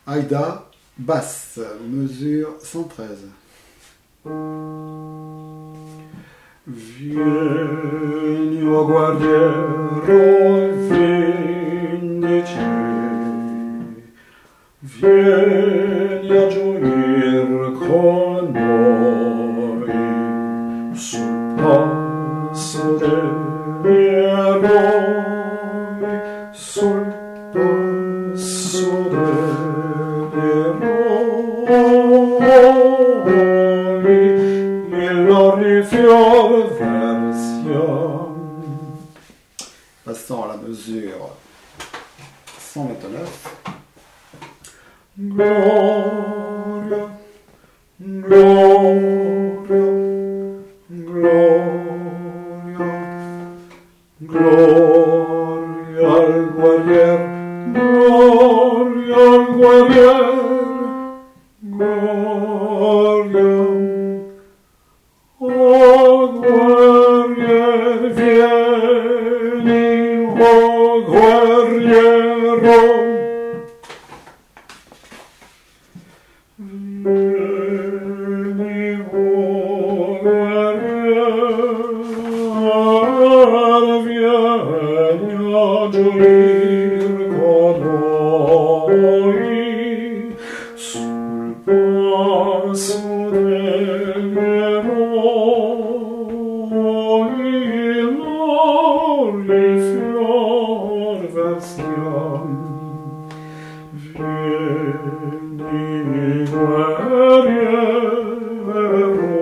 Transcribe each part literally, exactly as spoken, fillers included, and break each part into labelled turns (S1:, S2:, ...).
S1: Aida, basse, mesure cent treize.
S2: Vieni, o guerriero vindice, vieni a gioir con noi sul passo degli eroi, sul passo degli eroi, mille fior version.
S1: Passons à la mesure cent vingt-neuf.
S2: Gloria, gloria, gloria, gloria al guerrier, gloria al guerrier, gloria. Oh guerrier, vieni, oh guerriero. Vieni, oh guerriero, vieni a gioir con noi sul passo degli eroi, l'orli fior version. Vieni, guerriero,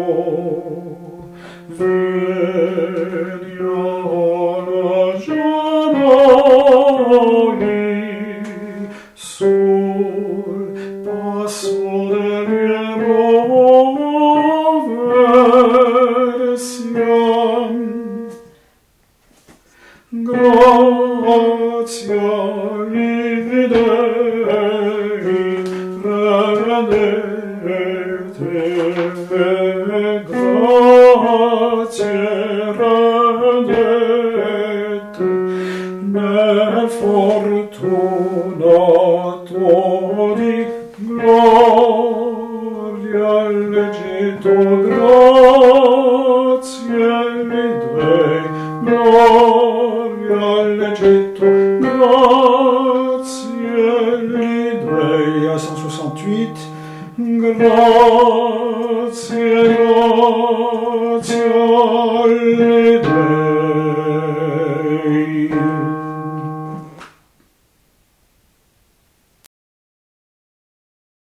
S2: vieni alla giornoi sul passo degli eroi version. Grazie agli dei rendete, grazie rendete, nel fortunato di gloria.